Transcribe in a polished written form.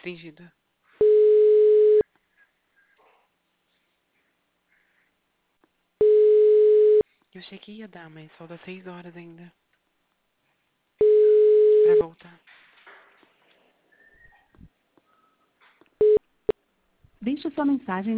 restringida. Eu achei que ia dar, mas falta 6 horas ainda. Pra voltar. Deixe sua mensagem